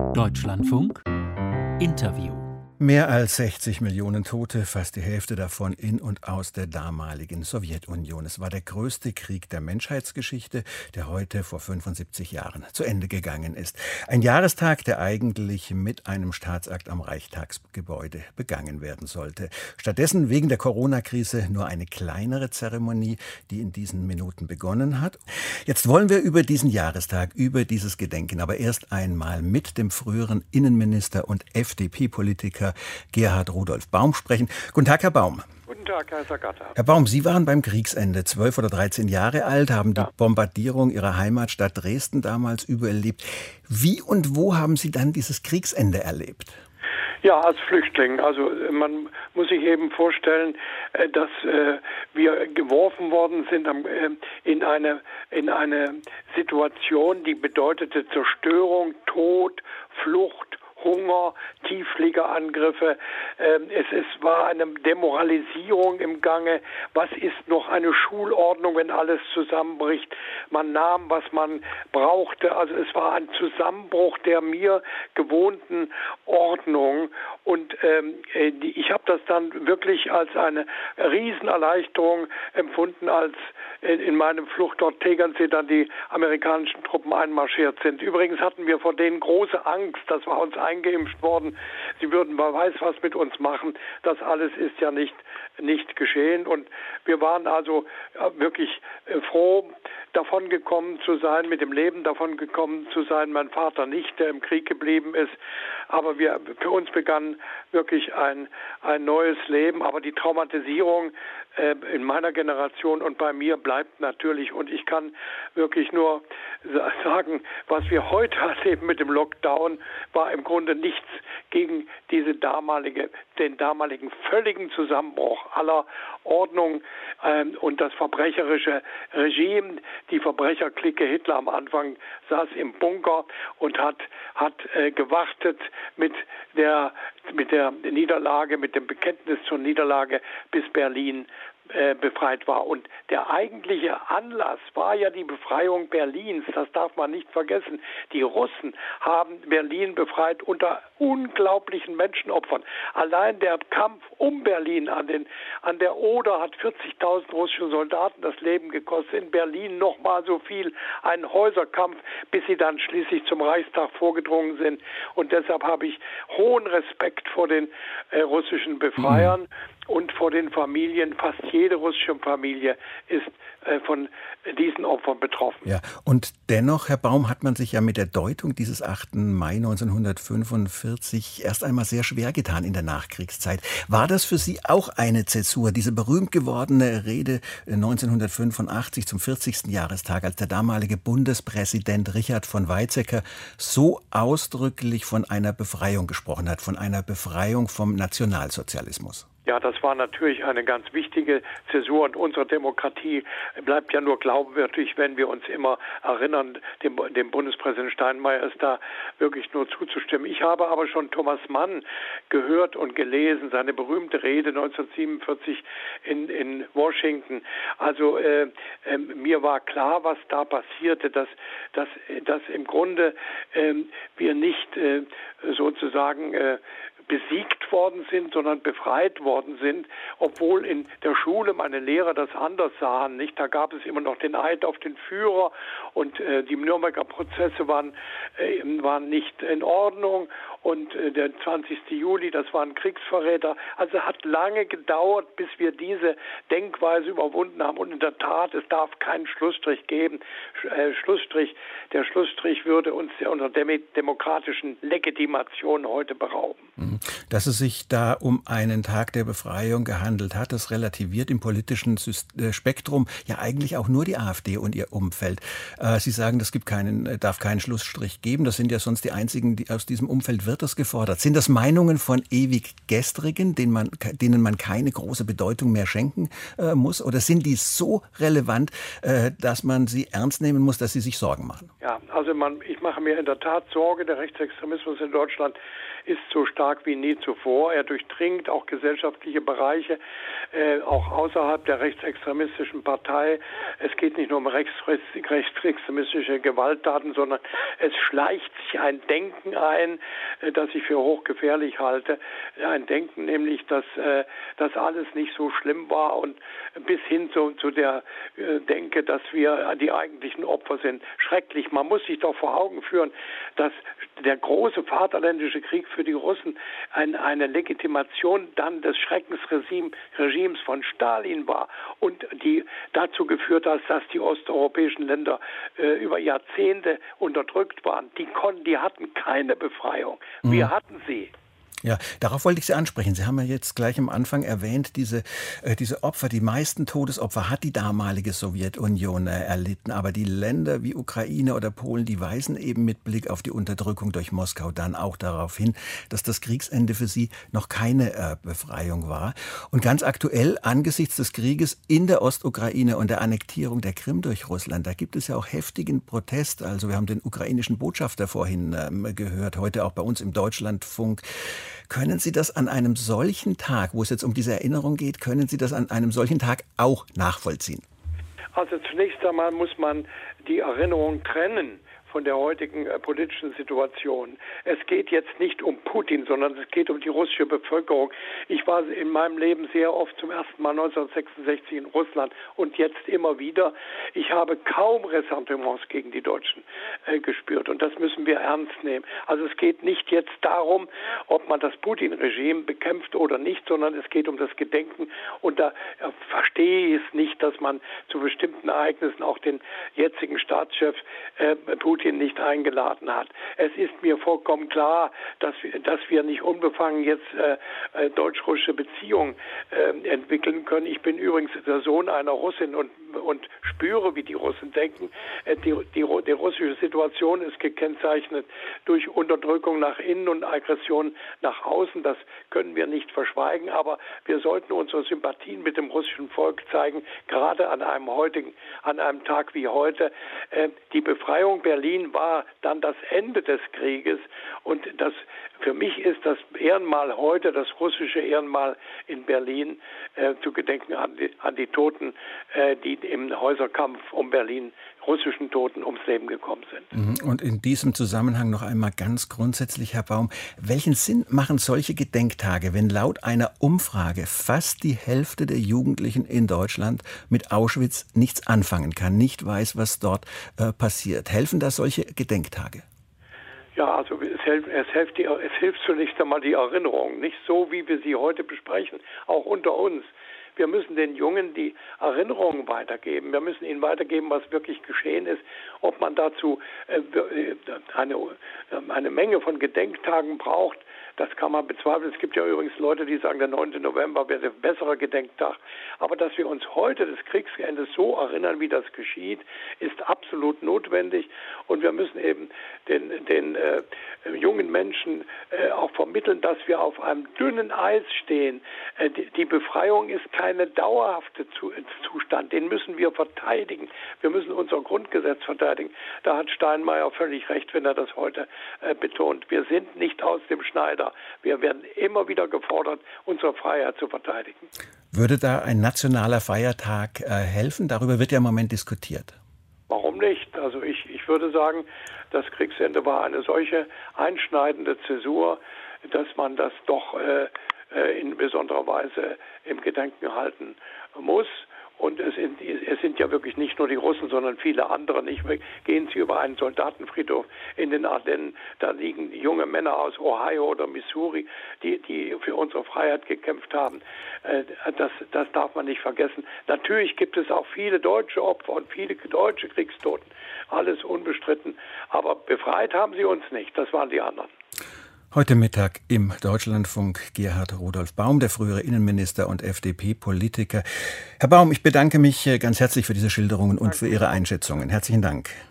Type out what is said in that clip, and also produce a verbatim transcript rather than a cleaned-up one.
Deutschlandfunk Interview. Mehr als sechzig Millionen Tote, fast die Hälfte davon in und aus der damaligen Sowjetunion. Es war der größte Krieg der Menschheitsgeschichte, der heute vor fünfundsiebzig Jahren zu Ende gegangen ist. Ein Jahrestag, der eigentlich mit einem Staatsakt am Reichstagsgebäude begangen werden sollte. Stattdessen wegen der Corona-Krise nur eine kleinere Zeremonie, die in diesen Minuten begonnen hat. Jetzt wollen wir über diesen Jahrestag, über dieses Gedenken, aber erst einmal mit dem früheren Innenminister und F D P-Politiker Gerhard Rudolf Baum sprechen. Guten Tag, Herr Baum. Guten Tag, Herr Sagata. Herr Baum, Sie waren beim Kriegsende zwölf oder dreizehn Jahre alt, haben die ja. Bombardierung Ihrer Heimatstadt Dresden damals überlebt. Wie und wo haben Sie dann dieses Kriegsende erlebt? Ja, als Flüchtling. Also man muss sich eben vorstellen, dass wir geworfen worden sind in eine, in eine Situation, die bedeutete Zerstörung, Tod, Flucht, Hunger, Tieffliegerangriffe. Es, es war eine Demoralisierung im Gange. Was ist noch eine Schulordnung, wenn alles zusammenbricht? Man nahm, was man brauchte. Also es war ein Zusammenbruch der mir gewohnten Ordnung. Und ähm, ich habe das dann wirklich als eine Riesenerleichterung empfunden, als in meinem Fluchtort Tegernsee dann die amerikanischen Truppen einmarschiert sind. Übrigens hatten wir vor denen große Angst, das war uns eingeimpft worden. Sie würden wer weiß was mit uns machen. Das alles ist ja nicht, nicht geschehen. Und wir waren also wirklich froh, davon gekommen zu sein, mit dem Leben davon gekommen zu sein. Mein Vater nicht, der im Krieg geblieben ist. Aber wir, für uns begann wirklich ein, ein neues Leben. Aber die Traumatisierung äh, in meiner Generation und bei mir bleibt natürlich. Und ich kann wirklich nur sagen, was wir heute erleben mit dem Lockdown, war im Grunde nichts gegen diese damalige, den damaligen völligen Zusammenbruch aller Ordnung ähm, und das verbrecherische Regime. Die Verbrecherklicke Hitler am Anfang saß im Bunker und hat, hat äh, gewartet mit der, mit der Niederlage, mit dem Bekenntnis zur Niederlage, bis Berlin äh, befreit war. Und der eigentliche Anlass war ja die Befreiung Berlins. Das darf man nicht vergessen. Die Russen haben Berlin befreit unter unglaublichen Menschenopfern. Allein der Kampf um Berlin an, den, an der Oder hat vierzigtausend russische Soldaten das Leben gekostet. In Berlin nochmal so viel. Ein Häuserkampf, bis sie dann schließlich zum Reichstag vorgedrungen sind. Und deshalb habe ich hohen Respekt vor den äh, russischen Befreiern. Mhm. Und vor den Familien. Fast jede russische Familie ist äh, von diesen Opfern betroffen. Ja, und dennoch, Herr Baum, hat man sich ja mit der Deutung dieses achten Mai neunzehnhundertfünfundvierzig erst einmal sehr schwer getan in der Nachkriegszeit. War das für Sie auch eine Zäsur, diese berühmt gewordene Rede neunzehnhundertfünfundachtzig zum vierzigsten Jahrestag, als der damalige Bundespräsident Richard von Weizsäcker so ausdrücklich von einer Befreiung gesprochen hat, von einer Befreiung vom Nationalsozialismus? Ja, das war natürlich eine ganz wichtige Zäsur und unsere Demokratie bleibt ja nur glaubwürdig, wenn wir uns immer erinnern, dem, dem Bundespräsident Steinmeier ist da wirklich nur zuzustimmen. Ich habe aber schon Thomas Mann gehört und gelesen, seine berühmte Rede neunzehnhundertsiebenundvierzig in, in Washington. Also äh, äh, mir war klar, was da passierte, dass, dass, dass im Grunde äh, wir nicht äh, sozusagen äh, besiegt worden sind, sondern befreit worden sind, obwohl in der Schule meine Lehrer das anders sahen. Nicht? Da gab es immer noch den Eid auf den Führer und äh, die Nürnberger Prozesse waren, äh, waren nicht in Ordnung und äh, der zwanzigsten Juli, das waren Kriegsverräter. Also hat lange gedauert, bis wir diese Denkweise überwunden haben und in der Tat, es darf keinen Schlussstrich geben. Äh, Schlussstrich, der Schlussstrich würde uns ja unserer dem- demokratischen Legitimation heute berauben. Dass es sich da um einen Tag der Befreiung gehandelt hat, das relativiert im politischen Spektrum ja eigentlich auch nur die AfD und ihr Umfeld. Sie sagen, es gibt keinen, darf keinen Schlussstrich geben. Das sind ja sonst die einzigen, die aus diesem Umfeld wird das gefordert? Sind das Meinungen von ewig Gestrigen, denen man, denen man keine große Bedeutung mehr schenken äh, muss? Oder sind die so relevant, äh, dass man sie ernst nehmen muss, dass sie sich Sorgen machen? Ja, also man, ich mache mir in der Tat Sorge. Der Rechtsextremismus in Deutschland ist so stark wie nie zuvor. Er durchdringt auch gesellschaftliche Bereiche, äh, auch außerhalb der rechtsextremistischen Partei. Es geht nicht nur um rechts, rechtsextremistische Gewalttaten, sondern es schleicht sich ein Denken ein, äh, das ich für hochgefährlich halte. Ein Denken nämlich, dass äh, das alles nicht so schlimm war und bis hin zu, zu der äh, Denke, dass wir die eigentlichen Opfer sind. Schrecklich. Man muss sich doch vor Augen führen, dass der große Vaterländische Krieg für die Russen ein, eine Legitimation dann des Schreckensregimes von Stalin war und die dazu geführt hat, dass die osteuropäischen Länder äh, über Jahrzehnte unterdrückt waren. Die konnten, die hatten keine Befreiung. Wir mhm. hatten sie. Ja, darauf wollte ich Sie ansprechen. Sie haben ja jetzt gleich am Anfang erwähnt, diese, äh, diese Opfer, die meisten Todesopfer hat die damalige Sowjetunion äh, erlitten. Aber die Länder wie Ukraine oder Polen, die weisen eben mit Blick auf die Unterdrückung durch Moskau dann auch darauf hin, dass das Kriegsende für sie noch keine äh, Befreiung war. Und ganz aktuell, angesichts des Krieges in der Ostukraine und der Annektierung der Krim durch Russland, da gibt es ja auch heftigen Protest. Also wir haben den ukrainischen Botschafter vorhin äh, gehört, heute auch bei uns im Deutschlandfunk. Können Sie das an einem solchen Tag, wo es jetzt um diese Erinnerung geht, können Sie das an einem solchen Tag auch nachvollziehen? Also zunächst einmal muss man die Erinnerung trennen von der heutigen äh, politischen Situation. Es geht jetzt nicht um Putin, sondern es geht um die russische Bevölkerung. Ich war in meinem Leben sehr oft zum ersten Mal neunzehnhundertsechsundsechzig in Russland und jetzt immer wieder. Ich habe kaum Ressentiments gegen die Deutschen äh, gespürt und das müssen wir ernst nehmen. Also es geht nicht jetzt darum, ob man das Putin-Regime bekämpft oder nicht, sondern es geht um das Gedenken und da äh, verstehe ich es nicht, dass man zu bestimmten Ereignissen auch den jetzigen Staatschef äh, Putin nicht eingeladen hat. Es ist mir vollkommen klar, dass wir, dass wir nicht unbefangen jetzt äh, deutsch-russische Beziehungen äh, entwickeln können. Ich bin übrigens der Sohn einer Russin und, und spüre, wie die Russen denken. Äh, die, die, die russische Situation ist gekennzeichnet durch Unterdrückung nach innen und Aggression nach außen. Das können wir nicht verschweigen, aber wir sollten unsere Sympathien mit dem russischen Volk zeigen, gerade an einem heutigen, an einem Tag wie heute. Äh, die Befreiung Berlin war dann das Ende des Krieges und das für mich ist das Ehrenmal heute, das russische Ehrenmal in Berlin, äh, zu gedenken an die, an die Toten, äh, die im Häuserkampf um Berlin, russischen Toten, ums Leben gekommen sind. Und in diesem Zusammenhang noch einmal ganz grundsätzlich, Herr Baum, welchen Sinn machen solche Gedenktage, wenn laut einer Umfrage fast die Hälfte der Jugendlichen in Deutschland mit Auschwitz nichts anfangen kann, nicht weiß, was dort äh, passiert? Helfen da solche Gedenktage? Ja, also es hilft, es, hilft die, es hilft zunächst einmal die Erinnerung, nicht so, wie wir sie heute besprechen, auch unter uns. Wir müssen den Jungen die Erinnerungen weitergeben. Wir müssen ihnen weitergeben, was wirklich geschehen ist. Ob man dazu äh, eine, eine Menge von Gedenktagen braucht, das kann man bezweifeln. Es gibt ja übrigens Leute, die sagen, der neunte November wäre ein besserer Gedenktag. Aber dass wir uns heute des Kriegsendes so erinnern, wie das geschieht, ist absolut notwendig. Und wir müssen eben den, den äh, jungen Menschen äh, auch vermitteln, dass wir auf einem dünnen Eis stehen. Äh, die, die Befreiung ist keine dauerhafte zu, Zustand. Den müssen wir verteidigen. Wir müssen unser Grundgesetz verteidigen. Da hat Steinmeier völlig recht, wenn er das heute äh, betont. Wir sind nicht aus dem Schneider. Wir werden immer wieder gefordert, unsere Freiheit zu verteidigen. Würde da ein nationaler Feiertag äh, helfen? Darüber wird ja im Moment diskutiert. Warum nicht? Also ich, ich würde sagen, das Kriegsende war eine solche einschneidende Zäsur, dass man das doch äh, in besonderer Weise im Gedenken halten muss. Und es sind, es sind ja wirklich nicht nur die Russen, sondern viele andere nicht. Gehen Sie über einen Soldatenfriedhof in den Ardennen, da liegen junge Männer aus Ohio oder Missouri, die, die für unsere Freiheit gekämpft haben. Das, das darf man nicht vergessen. Natürlich gibt es auch viele deutsche Opfer und viele deutsche Kriegstoten. Alles unbestritten. Aber befreit haben sie uns nicht. Das waren die anderen. Heute Mittag im Deutschlandfunk Gerhard Rudolf Baum, der frühere Innenminister und F D P-Politiker. Herr Baum, ich bedanke mich ganz herzlich für diese Schilderungen und für Ihre Einschätzungen. Herzlichen Dank.